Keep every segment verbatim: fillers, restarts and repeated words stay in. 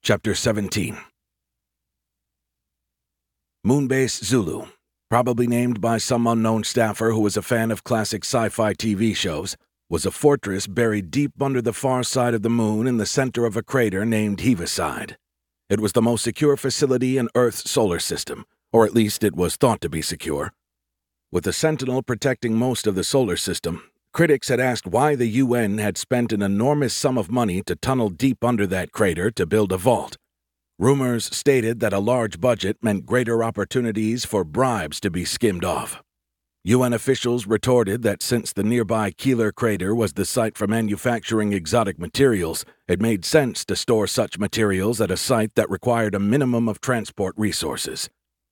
Chapter seventeen. Moonbase Zulu, probably named by some unknown staffer who was a fan of classic sci-fi T V shows, was a fortress buried deep under the far side of the moon in the center of a crater named Heaviside. It was the most secure facility in Earth's solar system, or at least it was thought to be secure. With the Sentinel protecting most of the solar system, critics had asked why the U N had spent an enormous sum of money to tunnel deep under that crater to build a vault. Rumors stated that a large budget meant greater opportunities for bribes to be skimmed off. U N officials retorted that since the nearby Keeler crater was the site for manufacturing exotic materials, it made sense to store such materials at a site that required a minimum of transport resources.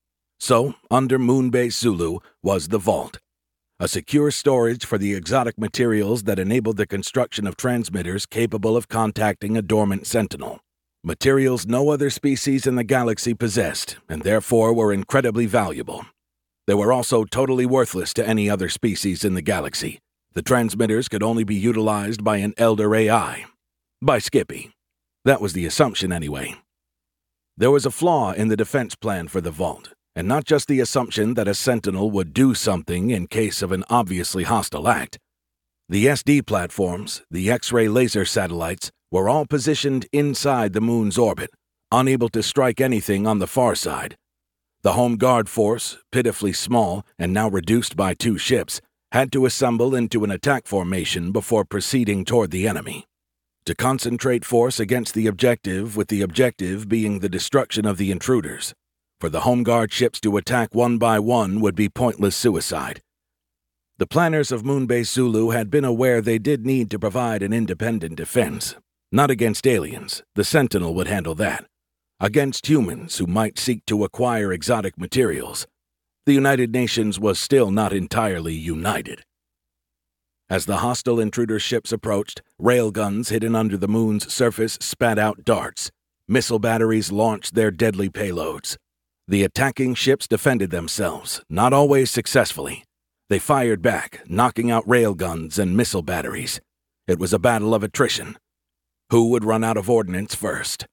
So, under Moonbase Zulu was the vault, a secure storage for the exotic materials that enabled the construction of transmitters capable of contacting a dormant sentinel. Materials no other species in the galaxy possessed, and therefore were incredibly valuable. They were also totally worthless to any other species in the galaxy. The transmitters could only be utilized by an Elder A I. By Skippy. That was the assumption anyway. There was a flaw in the defense plan for the vault, and not just the assumption that a sentinel would do something in case of an obviously hostile act. The S D platforms, the X-ray laser satellites, were all positioned inside the moon's orbit, unable to strike anything on the far side. The Home Guard force, pitifully small and now reduced by two ships, had to assemble into an attack formation before proceeding toward the enemy. To concentrate force against the objective, with the objective being the destruction of the intruders. For the Home Guard ships to attack one by one would be pointless suicide. The planners of Moonbase Zulu had been aware they did need to provide an independent defense. Not against aliens, the Sentinel would handle that. Against humans who might seek to acquire exotic materials. The United Nations was still not entirely united. As the hostile intruder ships approached, railguns hidden under the moon's surface spat out darts. Missile batteries launched their deadly payloads. The attacking ships defended themselves, not always successfully. They fired back, knocking out railguns and missile batteries. It was a battle of attrition. Who would run out of ordnance first?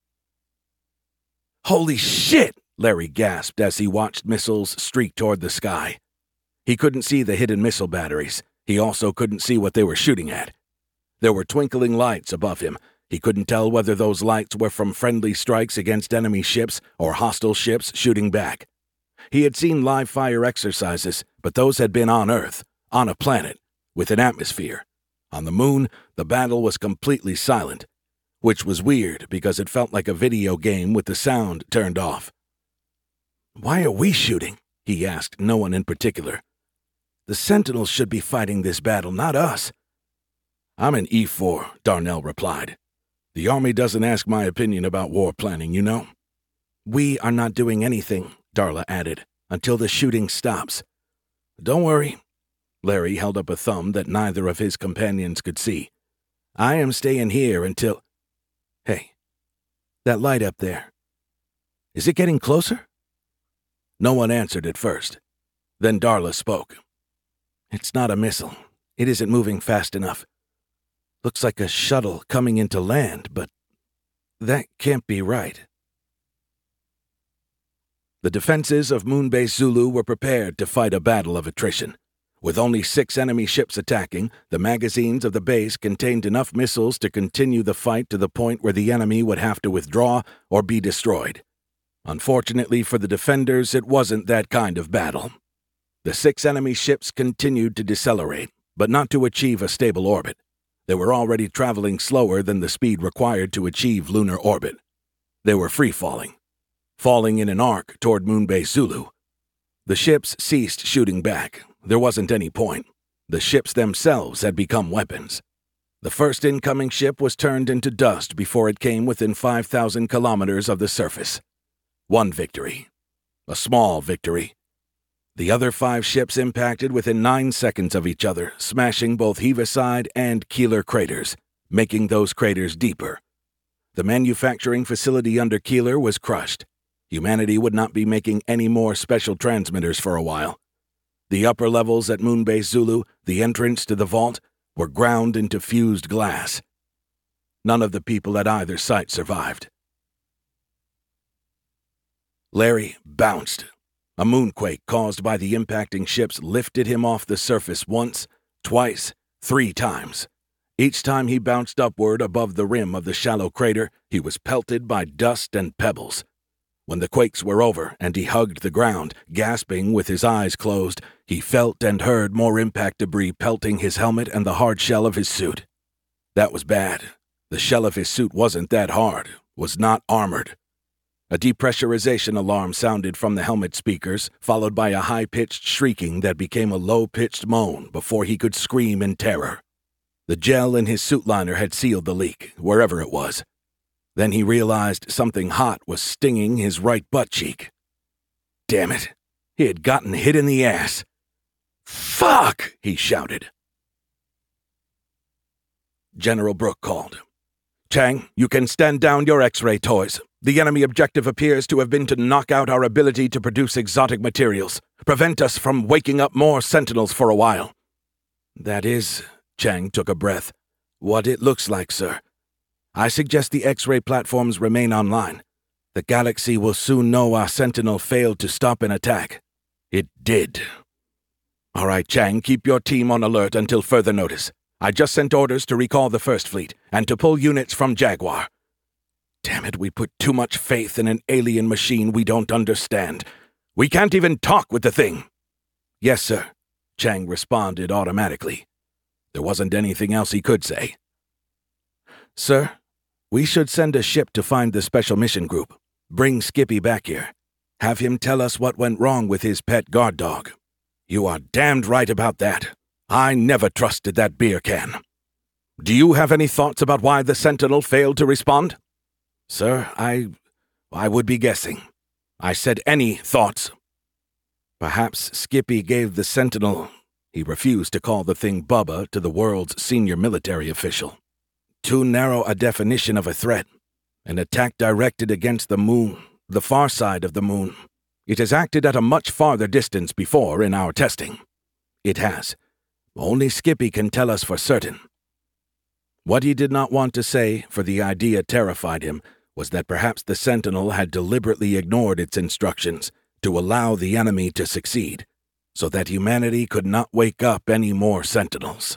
"Holy shit!" Larry gasped as he watched missiles streak toward the sky. He couldn't see the hidden missile batteries. He also couldn't see what they were shooting at. There were twinkling lights above him. He couldn't tell whether those lights were from friendly strikes against enemy ships or hostile ships shooting back. He had seen live-fire exercises, but those had been on Earth, on a planet, with an atmosphere. On the moon, the battle was completely silent, which was weird because it felt like a video game with the sound turned off. "Why are we shooting?" he asked no one in particular. "The Sentinels should be fighting this battle, not us." "I'm an E four, Darnell replied. "The Army doesn't ask my opinion about war planning, you know." "We are not doing anything," Darla added, "until the shooting stops." "Don't worry." Larry held up a thumb that neither of his companions could see. "I am staying here until—" "Hey, that light up there. Is it getting closer?" No one answered at first. Then Darla spoke. "It's not a missile. It isn't moving fast enough. Looks like a shuttle coming into land, but that can't be right." The defenses of Moonbase Zulu were prepared to fight a battle of attrition. With only six enemy ships attacking, the magazines of the base contained enough missiles to continue the fight to the point where the enemy would have to withdraw or be destroyed. Unfortunately for the defenders, it wasn't that kind of battle. The six enemy ships continued to decelerate, but not to achieve a stable orbit. They were already traveling slower than the speed required to achieve lunar orbit. They were free-falling, falling in an arc toward Moonbase Zulu. The ships ceased shooting back. There wasn't any point. The ships themselves had become weapons. The first incoming ship was turned into dust before it came within five thousand kilometers of the surface. One victory. A small victory. The other five ships impacted within nine seconds of each other, smashing both Heaviside and Keeler craters, making those craters deeper. The manufacturing facility under Keeler was crushed. Humanity would not be making any more special transmitters for a while. The upper levels at Moonbase Zulu, the entrance to the vault, were ground into fused glass. None of the people at either site survived. Larry bounced. A moonquake caused by the impacting ships lifted him off the surface once, twice, three times. Each time he bounced upward above the rim of the shallow crater, he was pelted by dust and pebbles. When the quakes were over and he hugged the ground, gasping with his eyes closed, he felt and heard more impact debris pelting his helmet and the hard shell of his suit. That was bad. The shell of his suit wasn't that hard, was not armored. A depressurization alarm sounded from the helmet speakers, followed by a high-pitched shrieking that became a low-pitched moan before he could scream in terror. The gel in his suit liner had sealed the leak, wherever it was. Then he realized something hot was stinging his right butt cheek. Damn it! He had gotten hit in the ass. Fuck! He shouted. General Brooke called. Chang, you can stand down your X-ray toys. The enemy objective appears to have been to knock out our ability to produce exotic materials, prevent us from waking up more sentinels for a while. That is, Chang took a breath, what it looks like, sir. I suggest the X-ray platforms remain online. The galaxy will soon know our sentinel failed to stop an attack. It did. All right, Chang, keep your team on alert until further notice. I just sent orders to recall the First Fleet and to pull units from Jaguar. Damn it, we put too much faith in an alien machine we don't understand. We can't even talk with the thing. Yes, sir, Chang responded automatically. There wasn't anything else he could say. Sir, we should send a ship to find the Special Mission Group. Bring Skippy back here. Have him tell us what went wrong with his pet guard dog. You are damned right about that. I never trusted that beer can. Do you have any thoughts about why the Sentinel failed to respond? Sir, I... I would be guessing. I said any thoughts. Perhaps Skippy gave the Sentinel... He refused to call the thing Bubba to the world's senior military official. Too narrow a definition of a threat. An attack directed against the moon, the far side of the moon. It has acted at a much farther distance before in our testing. It has. Only Skippy can tell us for certain. What he did not want to say, for the idea terrified him, was that perhaps the Sentinel had deliberately ignored its instructions to allow the enemy to succeed, so that humanity could not wake up any more Sentinels.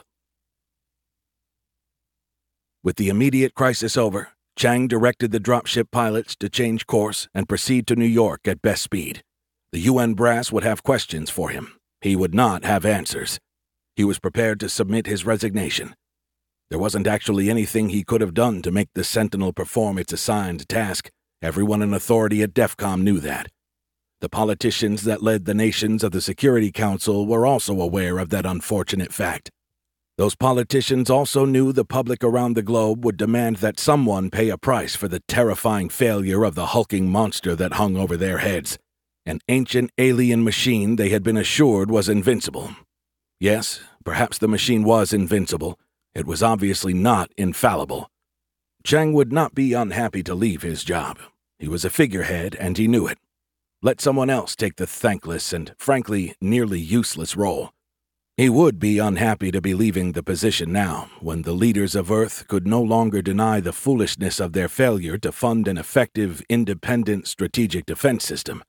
With the immediate crisis over, Chang directed the dropship pilots to change course and proceed to New York at best speed. The U N brass would have questions for him. He would not have answers. He was prepared to submit his resignation. There wasn't actually anything he could have done to make the Sentinel perform its assigned task. Everyone in authority at DEFCON knew that. The politicians that led the nations of the Security Council were also aware of that unfortunate fact. Those politicians also knew the public around the globe would demand that someone pay a price for the terrifying failure of the hulking monster that hung over their heads, an ancient alien machine they had been assured was invincible. Yes, perhaps the machine was invincible. It was obviously not infallible. Chang would not be unhappy to leave his job. He was a figurehead, and he knew it. Let someone else take the thankless and, frankly, nearly useless role. He would be unhappy to be leaving the position now, when the leaders of Earth could no longer deny the foolishness of their failure to fund an effective, independent strategic defense system.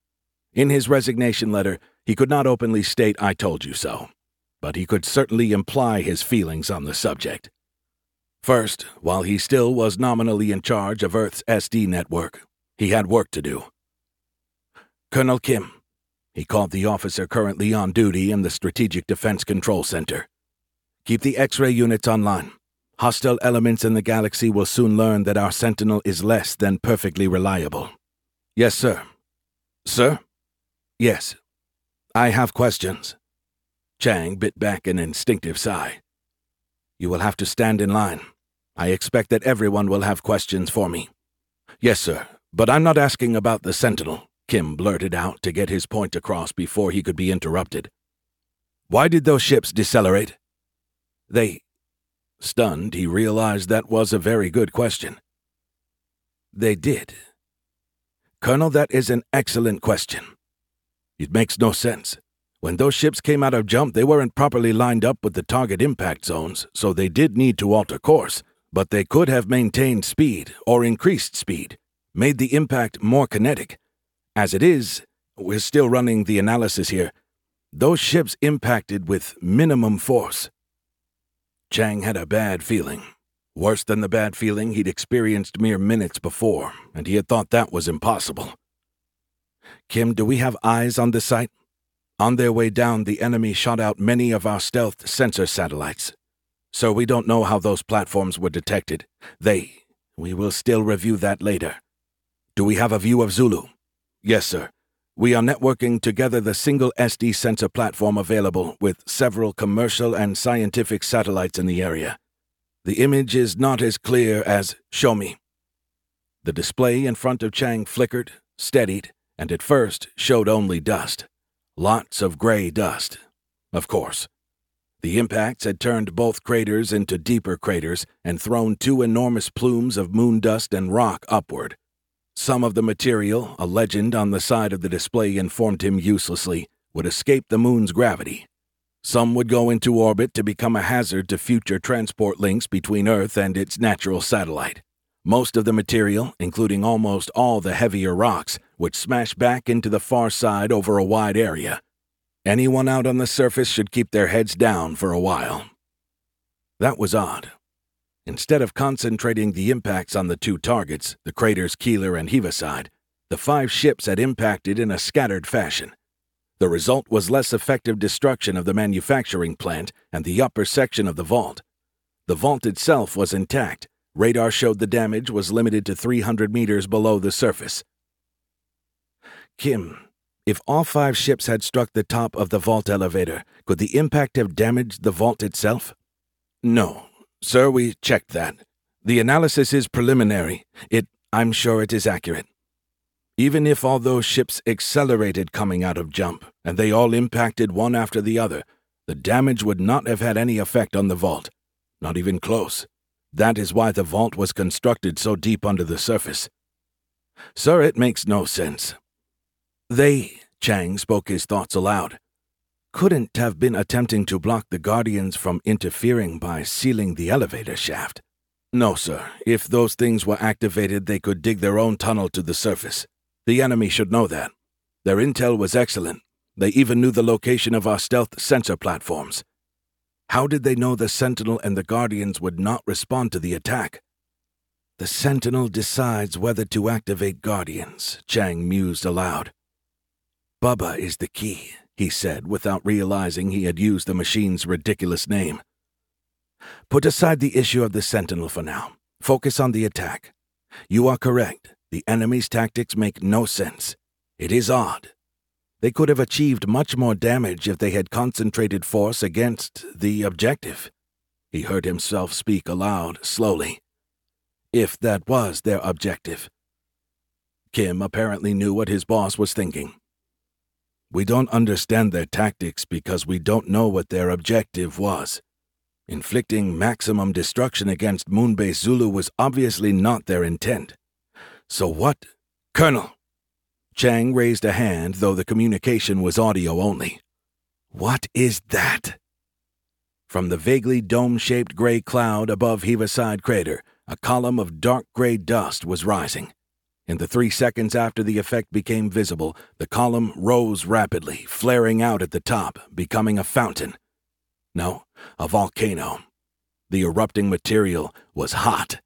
In his resignation letter, he could not openly state, "I told you so," but he could certainly imply his feelings on the subject. First, while he still was nominally in charge of Earth's S D network, he had work to do. Colonel Kim, he called the officer currently on duty in the Strategic Defense Control Center. Keep the X-ray units online. Hostile elements in the galaxy will soon learn that our Sentinel is less than perfectly reliable. Yes, sir. Sir? Yes. I have questions. Chang bit back an instinctive sigh. You will have to stand in line. I expect that everyone will have questions for me. Yes, sir, but I'm not asking about the Sentinel, Kim blurted out to get his point across before he could be interrupted. Why did those ships decelerate? They... Stunned, he realized that was a very good question. They did. Colonel, that is an excellent question. It makes no sense. When those ships came out of jump, they weren't properly lined up with the target impact zones, so they did need to alter course, but they could have maintained speed or increased speed, made the impact more kinetic. As it is, we're still running the analysis here. Those ships impacted with minimum force. Chang had a bad feeling. Worse than the bad feeling he'd experienced mere minutes before, and he had thought that was impossible. Kim, do we have eyes on the site? On their way down, the enemy shot out many of our stealth sensor satellites. So we don't know how those platforms were detected. They... We will still review that later. Do we have a view of Zulu? Yes, sir. We are networking together the single S D sensor platform available with several commercial and scientific satellites in the area. The image is not as clear as... Show me. The display in front of Chang flickered, steadied, and at first showed only dust. Lots of gray dust. Of course. The impacts had turned both craters into deeper craters and thrown two enormous plumes of moon dust and rock upward. Some of the material, a legend on the side of the display informed him uselessly, would escape the moon's gravity. Some would go into orbit to become a hazard to future transport links between Earth and its natural satellite. Most of the material, including almost all the heavier rocks, would smash back into the far side over a wide area. Anyone out on the surface should keep their heads down for a while. That was odd. Instead of concentrating the impacts on the two targets, the craters Keeler and Heaviside, the five ships had impacted in a scattered fashion. The result was less effective destruction of the manufacturing plant and the upper section of the vault. The vault itself was intact. Radar showed the damage was limited to three hundred meters below the surface. Kim, if all five ships had struck the top of the vault elevator, could the impact have damaged the vault itself? No. Sir, we checked that. The analysis is preliminary. It, I'm sure it is accurate. Even if all those ships accelerated coming out of jump, and they all impacted one after the other, the damage would not have had any effect on the vault. Not even close. That is why the vault was constructed so deep under the surface. Sir, it makes no sense. They, Chang spoke his thoughts aloud, couldn't have been attempting to block the Guardians from interfering by sealing the elevator shaft. No, sir. If those things were activated, they could dig their own tunnel to the surface. The enemy should know that. Their intel was excellent. They even knew the location of our stealth sensor platforms. How did they know the Sentinel and the Guardians would not respond to the attack? The Sentinel decides whether to activate Guardians, Chang mused aloud. Bubba is the key, he said without realizing he had used the machine's ridiculous name. Put aside the issue of the Sentinel for now. Focus on the attack. You are correct. The enemy's tactics make no sense. It is odd. They could have achieved much more damage if they had concentrated force against the objective. He heard himself speak aloud, slowly. If that was their objective. Kim apparently knew what his boss was thinking. We don't understand their tactics because we don't know what their objective was. Inflicting maximum destruction against Moonbase Zulu was obviously not their intent. So what? Colonel! Chang raised a hand, though the communication was audio only. What is that? From the vaguely dome-shaped gray cloud above Heaviside Crater, a column of dark gray dust was rising. In the three seconds after the effect became visible, the column rose rapidly, flaring out at the top, becoming a fountain. No, a volcano. The erupting material was hot.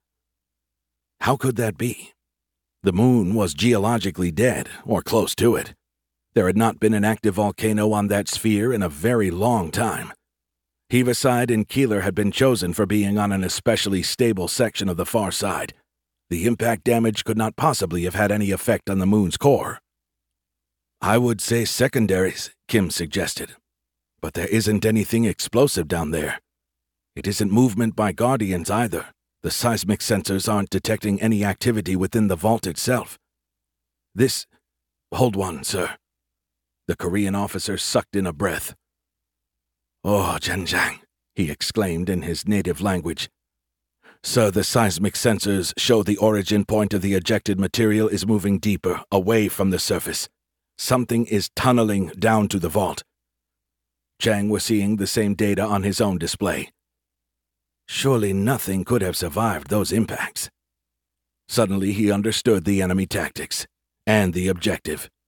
How could that be? The moon was geologically dead, or close to it. There had not been an active volcano on that sphere in a very long time. Heaviside and Keeler had been chosen for being on an especially stable section of the far side. The impact damage could not possibly have had any effect on the moon's core. I would say secondaries, Kim suggested. But there isn't anything explosive down there. It isn't movement by Guardians either. The seismic sensors aren't detecting any activity within the vault itself. This... Hold one, sir. The Korean officer sucked in a breath. Oh, Zhenjiang, he exclaimed in his native language. Sir, the seismic sensors show the origin point of the ejected material is moving deeper, away from the surface. Something is tunneling down to the vault. Chang was seeing the same data on his own display. Surely nothing could have survived those impacts. Suddenly he understood the enemy tactics, and the objective.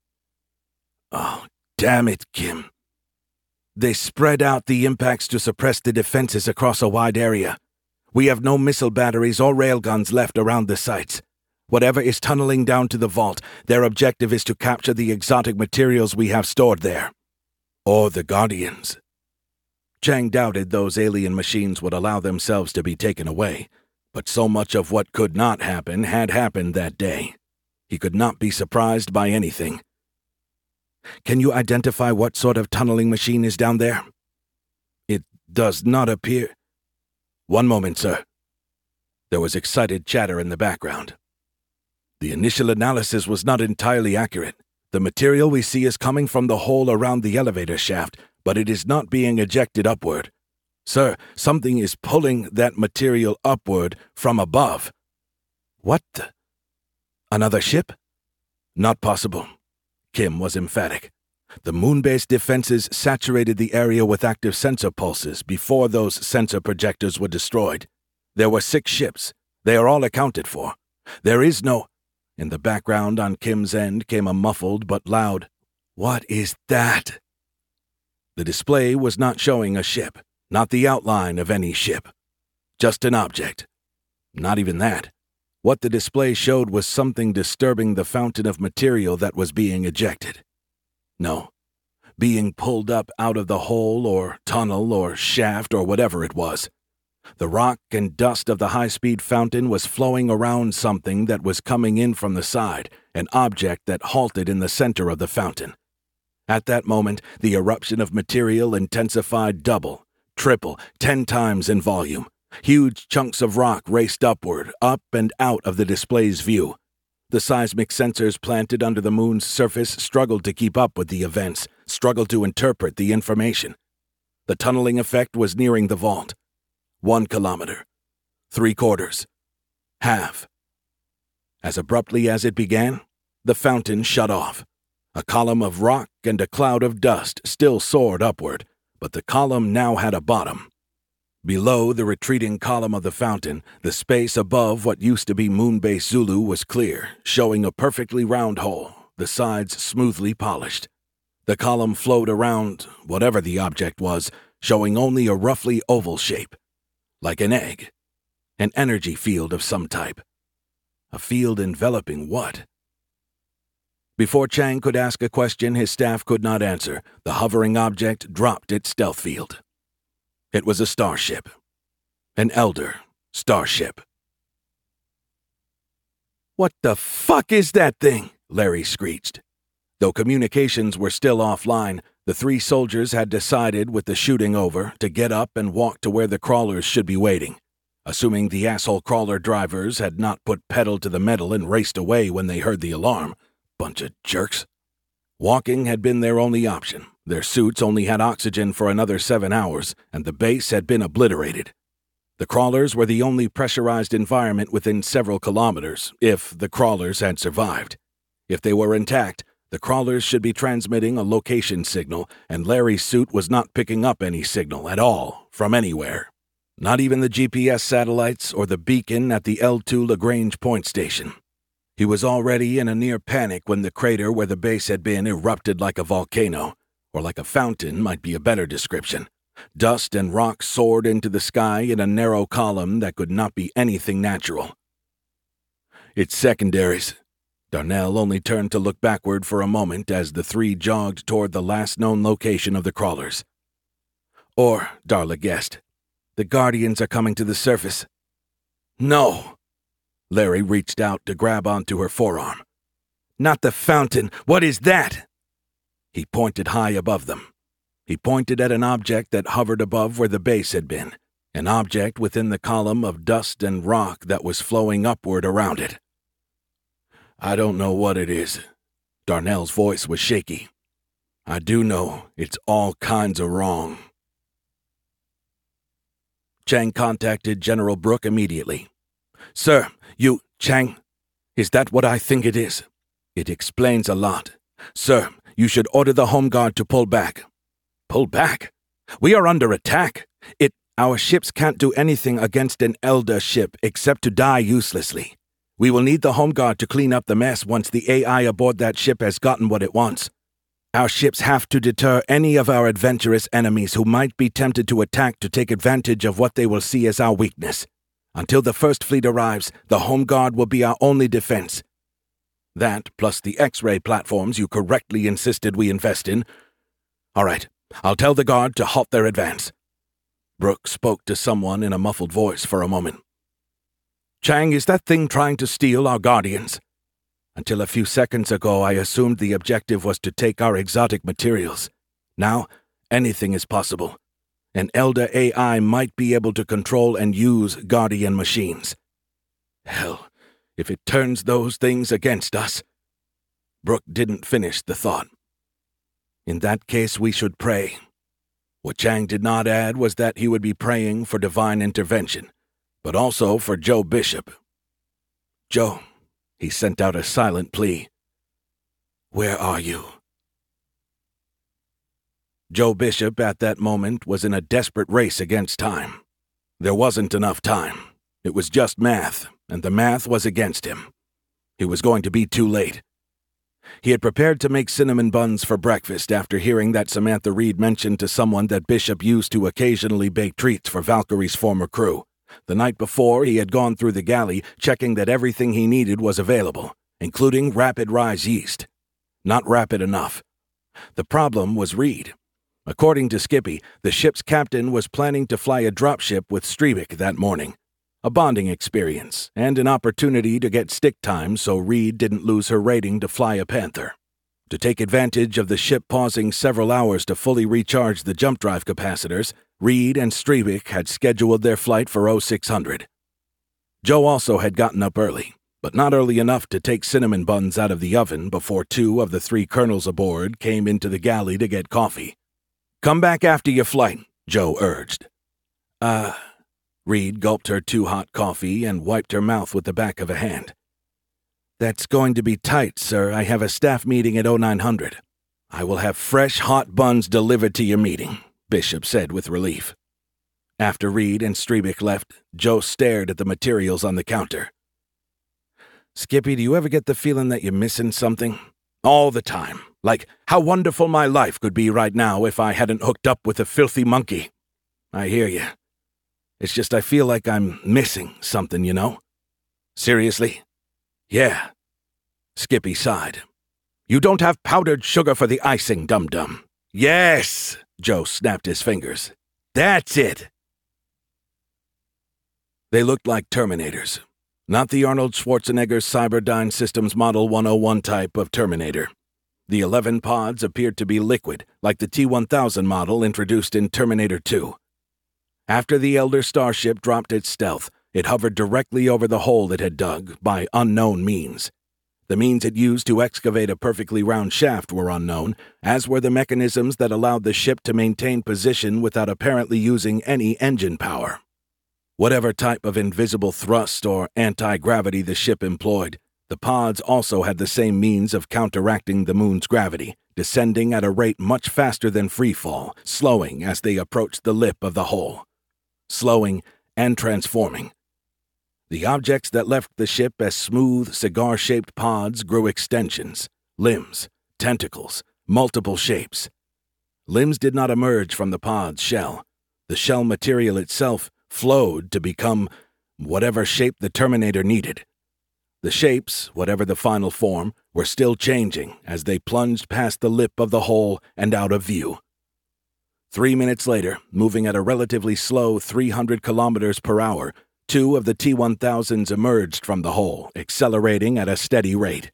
Oh, damn it, Kim. They spread out the impacts to suppress the defenses across a wide area. We have no missile batteries or railguns left around the sites. Whatever is tunneling down to the vault, their objective is to capture the exotic materials we have stored there. Or the Guardians. Chang doubted those alien machines would allow themselves to be taken away, but so much of what could not happen had happened that day. He could not be surprised by anything. Can you identify what sort of tunneling machine is down there? It does not appear. One moment, sir. There was excited chatter in the background. The initial analysis was not entirely accurate. The material we see is coming from the hole around the elevator shaft, but it is not being ejected upward. Sir, something is pulling that material upward from above. What the? Another ship? Not possible. Kim was emphatic. The moon-based defenses saturated the area with active sensor pulses before those sensor projectors were destroyed. There were six ships. They are all accounted for. There is no... In the background on Kim's end came a muffled but loud, "What is that?" The display was not showing a ship, not the outline of any ship. Just an object. Not even that. What the display showed was something disturbing the fountain of material that was being ejected. No, being pulled up out of the hole or tunnel or shaft or whatever it was. The rock and dust of the high-speed fountain was flowing around something that was coming in from the side, an object that halted in the center of the fountain. At that moment, the eruption of material intensified double, triple, ten times in volume. Huge chunks of rock raced upward, up and out of the display's view. The seismic sensors planted under the moon's surface struggled to keep up with the events, struggled to interpret the information. The tunneling effect was nearing the vault. One kilometer. Three quarters. Half. As abruptly as it began, the fountain shut off. A column of rock and a cloud of dust still soared upward, but the column now had a bottom. Below the retreating column of the fountain, the space above what used to be Moonbase Zulu was clear, showing a perfectly round hole, the sides smoothly polished. The column flowed around, whatever the object was, showing only a roughly oval shape. Like an egg. An energy field of some type. A field enveloping what? Before Chang could ask a question his staff could not answer, the hovering object dropped its stealth field. It was a starship. An elder starship. "What the fuck is that thing?" Larry screeched. Though communications were still offline, the three soldiers had decided, with the shooting over, to get up and walk to where the crawlers should be waiting, assuming the asshole crawler drivers had not put pedal to the metal and raced away when they heard the alarm. Bunch of jerks. Walking had been their only option. Their suits only had oxygen for another seven hours, and the base had been obliterated. The crawlers were the only pressurized environment within several kilometers, if the crawlers had survived. If they were intact, the crawlers should be transmitting a location signal, and Larry's suit was not picking up any signal at all, from anywhere. Not even the G P S satellites or the beacon at the L two Lagrange point station. He was already in a near panic when the crater where the base had been erupted like a volcano, or like a fountain might be a better description. Dust and rock soared into the sky in a narrow column that could not be anything natural. "It's secondaries." Darnell only turned to look backward for a moment as the three jogged toward the last known location of the crawlers. Or, Darla guessed, the Guardians are coming to the surface. "No!" Larry reached out to grab onto her forearm. "Not the fountain! What is that?" He pointed high above them. He pointed at an object that hovered above where the base had been, an object within the column of dust and rock that was flowing upward around it. "I don't know what it is." Darnell's voice was shaky. "I do know it's all kinds of wrong." Chang contacted General Brooke immediately. "Sir, you, Chang, is that what I think it is? It explains a lot. Sir, you should order the Home Guard to pull back." "Pull back? We are under attack. It, our ships can't do anything against an Elder ship except to die uselessly. We will need the Home Guard to clean up the mess once the A I aboard that ship has gotten what it wants." Our ships have to deter any of our adventurous enemies who might be tempted to attack to take advantage of what they will see as our weakness. Until the first fleet arrives, the Home Guard will be our only defense. That, plus the X-ray platforms you correctly insisted we invest in. All right, I'll tell the Guard to halt their advance. Brooke spoke to someone in a muffled voice for a moment. Chang, is that thing trying to steal our Guardians? Until a few seconds ago, I assumed the objective was to take our exotic materials. Now, anything is possible. An Elder A I might be able to control and use Guardian machines. Hell, if it turns those things against us. Brooke didn't finish the thought. In that case, we should pray. What Chang did not add was that he would be praying for divine intervention, but also for Joe Bishop. Joe, he sent out a silent plea. Where are you? Joe Bishop at that moment was in a desperate race against time. There wasn't enough time. It was just math, and the math was against him. He was going to be too late. He had prepared to make cinnamon buns for breakfast after hearing that Samantha Reed mentioned to someone that Bishop used to occasionally bake treats for Valkyrie's former crew. The night before, he had gone through the galley, checking that everything he needed was available, including rapid rise yeast. Not rapid enough. The problem was Reed. According to Skippy, the ship's captain was planning to fly a dropship with Strebic that morning. A bonding experience, and an opportunity to get stick time so Reed didn't lose her rating to fly a Panther. To take advantage of the ship pausing several hours to fully recharge the jump drive capacitors, Reed and Strebic had scheduled their flight for oh six hundred. Joe also had gotten up early, but not early enough to take cinnamon buns out of the oven before two of the three colonels aboard came into the galley to get coffee. Come back after your flight, Joe urged. Uh, Reed gulped her too hot coffee and wiped her mouth with the back of a hand. That's going to be tight, sir. I have a staff meeting at oh nine hundred. I will have fresh, hot buns delivered to your meeting, Bishop said with relief. After Reed and Strebic left, Joe stared at the materials on the counter. Skippy, do you ever get the feeling that you're missing something? All the time. Like how wonderful my life could be right now if I hadn't hooked up with a filthy monkey. I hear you. It's just I feel like I'm missing something, you know? Seriously? Yeah. Skippy sighed. You don't have powdered sugar for the icing, dum-dum. Yes! Joe snapped his fingers. That's it! They looked like Terminators. Not the Arnold Schwarzenegger Cyberdyne Systems Model one oh one type of Terminator. The eleven pods appeared to be liquid, like the T one thousand model introduced in Terminator two. After the Elder Starship dropped its stealth, it hovered directly over the hole it had dug by unknown means. The means it used to excavate a perfectly round shaft were unknown, as were the mechanisms that allowed the ship to maintain position without apparently using any engine power. Whatever type of invisible thrust or anti-gravity the ship employed, the pods also had the same means of counteracting the moon's gravity, descending at a rate much faster than freefall, slowing as they approached the lip of the hole. Slowing and transforming. The objects that left the ship as smooth, cigar-shaped pods grew extensions, limbs, tentacles, multiple shapes. Limbs did not emerge from the pod's shell. The shell material itself flowed to become whatever shape the Terminator needed. The shapes, whatever the final form, were still changing as they plunged past the lip of the hole and out of view. Three minutes later, moving at a relatively slow three hundred kilometers per hour, two of the T one thousands emerged from the hole, accelerating at a steady rate.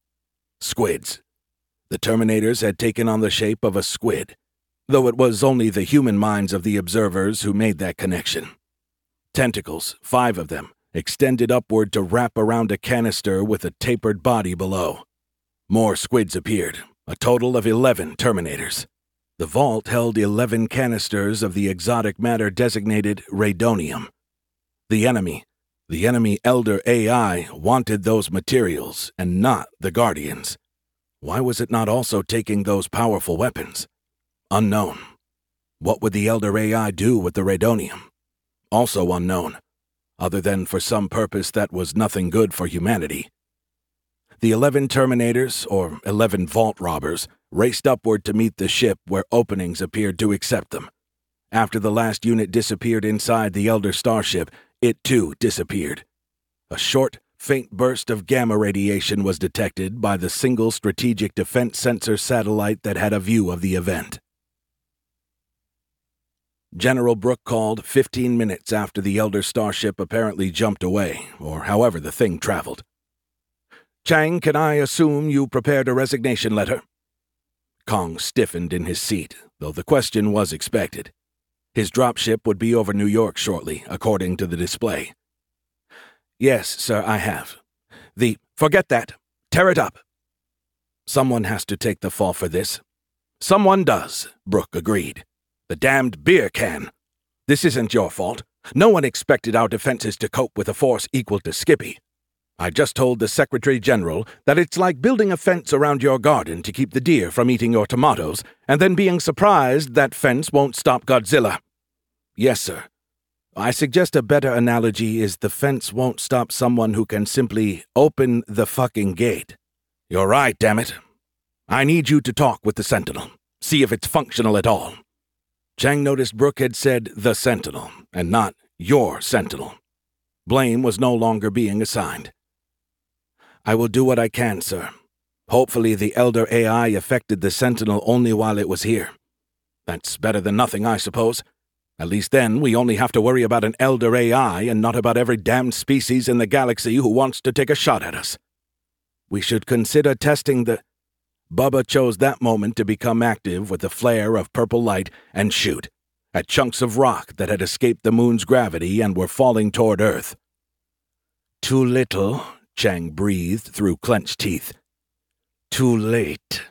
Squids. The Terminators had taken on the shape of a squid, though it was only the human minds of the observers who made that connection. Tentacles, five of them, extended upward to wrap around a canister with a tapered body below. More squids appeared, a total of eleven Terminators. The vault held eleven canisters of the exotic matter designated radonium. The enemy, the enemy Elder A I, wanted those materials and not the Guardians. Why was it not also taking those powerful weapons? Unknown. What would the Elder A I do with the radonium? Also unknown, other than for some purpose that was nothing good for humanity. The eleven Terminators, or eleven vault robbers, raced upward to meet the ship where openings appeared to accept them. After the last unit disappeared inside the Elder Starship, it too disappeared. A short, faint burst of gamma radiation was detected by the single strategic defense sensor satellite that had a view of the event. General Brooke called fifteen minutes after the Elder Starship apparently jumped away, or however the thing traveled. "Chang, can I assume you prepared a resignation letter?" Kong stiffened in his seat, though the question was expected. His dropship would be over New York shortly, according to the display. "Yes, sir, I have. The— Forget that. Tear it up." "Someone has to take the fall for this." "Someone does," Brooke agreed. "The damned beer can. This isn't your fault. No one expected our defenses to cope with a force equal to Skippy. I just told the Secretary General that it's like building a fence around your garden to keep the deer from eating your tomatoes, and then being surprised that fence won't stop Godzilla." "Yes, sir. I suggest a better analogy is the fence won't stop someone who can simply open the fucking gate." "You're right, damn it. I need you to talk with the Sentinel. See if it's functional at all." Chang noticed Brooke had said the Sentinel, and not your Sentinel. Blame was no longer being assigned. "I will do what I can, sir. Hopefully the Elder A I affected the Sentinel only while it was here. That's better than nothing, I suppose. At least then we only have to worry about an Elder A I and not about every damned species in the galaxy who wants to take a shot at us. We should consider testing the—" Bubba chose that moment to become active with a flare of purple light and shoot at chunks of rock that had escaped the moon's gravity and were falling toward Earth. "Too little," Chang breathed through clenched teeth. "Too late."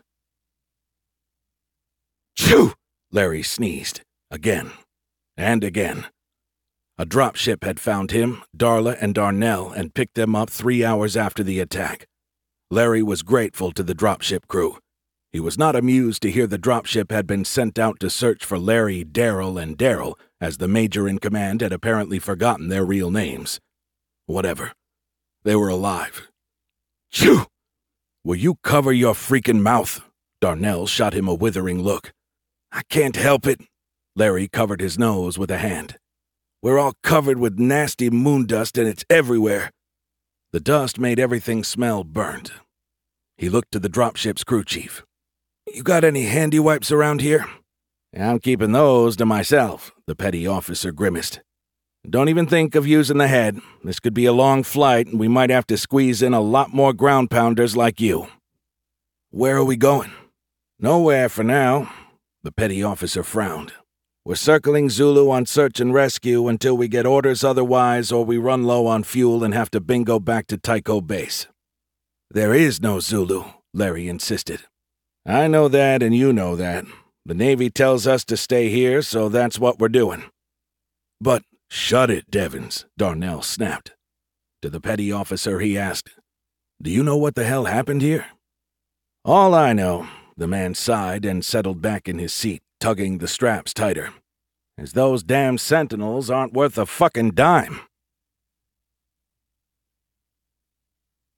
"Chew!" Larry sneezed. Again. And again. A dropship had found him, Darla, and Darnell and picked them up three hours after the attack. Larry was grateful to the dropship crew. He was not amused to hear the dropship had been sent out to search for Larry, Daryl, and Daryl, as the major in command had apparently forgotten their real names. Whatever. They were alive. "Chew! Will you cover your freaking mouth?" Darnell shot him a withering look. "I can't help it." Larry covered his nose with a hand. "We're all covered with nasty moon dust and it's everywhere." The dust made everything smell burnt. He looked to the dropship's crew chief. "You got any handy wipes around here?" "I'm keeping those to myself," the petty officer grimaced. "Don't even think of using the head. This could be a long flight and we might have to squeeze in a lot more ground pounders like you." "Where are we going?" "Nowhere for now." The petty officer frowned. "We're circling Zulu on search and rescue until we get orders otherwise or we run low on fuel and have to bingo back to Tycho Base." "There is no Zulu," Larry insisted. "I know that and you know that. The Navy tells us to stay here, so that's what we're doing." "But—" "Shut it, Devins," Darnell snapped. To the petty officer he asked, "Do you know what the hell happened here?" "All I know," the man sighed and settled back in his seat, tugging the straps tighter, "is those damn Sentinels aren't worth a fucking dime."